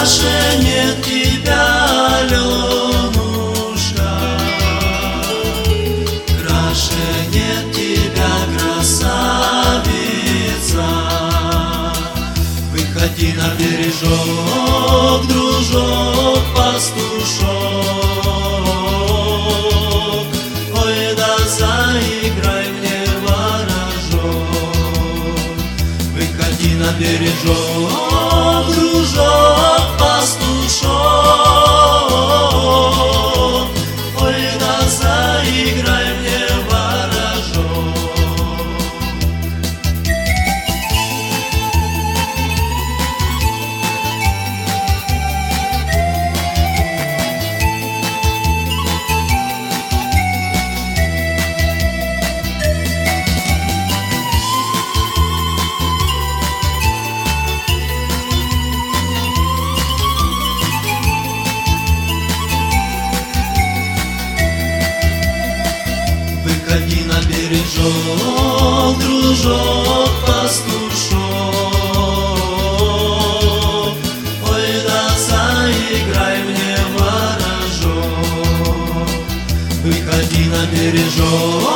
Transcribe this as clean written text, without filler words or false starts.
краше нет тебя, Аленушка, краше нет тебя, красавица. Выходи на бережок, дружок, пастушок, ой, да заиграй мне ворожок. Выходи на бережок, дружок, пастушок, ой, да заиграй мне ворожок. Выходи на бережок, дружок, пастушок, ой, да заиграй мне ворожок. Выходи на бережок,